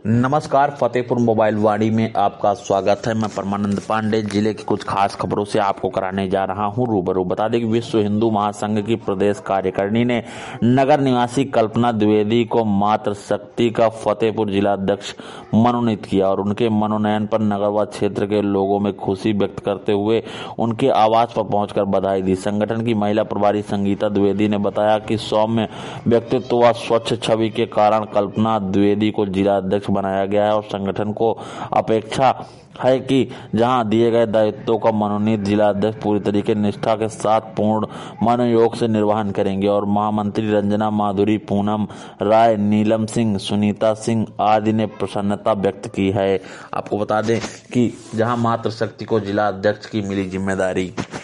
नमस्कार, फतेहपुर मोबाइल वाणी में आपका स्वागत है। मैं परमानंद पांडे जिले की कुछ खास खबरों से आपको कराने जा रहा हूं रूबरू। बता दें कि विश्व हिंदू महासंघ की प्रदेश कार्यकारिणी ने नगर निवासी कल्पना द्विवेदी को मातृशक्ति का फतेहपुर जिलाध्यक्ष मनोनीत किया और उनके मनोनयन पर नगर व क्षेत्र के लोगों में खुशी व्यक्त करते हुए उनके आवास पर पहुंचकर बधाई दी। संगठन की महिला प्रभारी संगीता द्विवेदी ने बताया कि सौम्य व्यक्तित्व व स्वच्छ छवि के कारण कल्पना द्विवेदी को जिलाध्यक्ष बनाया गया है और संगठन को अपेक्षा है कि जहां दिए गए दायित्वों का मनोनीत जिलाध्यक्ष पूरी तरीके निष्ठा के साथ पूर्ण मनोयोग से निर्वहन करेंगे। और महामंत्री रंजना माधुरी, पूनम राय, नीलम सिंह, सुनीता सिंह आदि ने प्रसन्नता व्यक्त की है। आपको बता दें कि जहां मातृशक्ति को जिलाध्यक्ष की मिली जिम्मेदारी।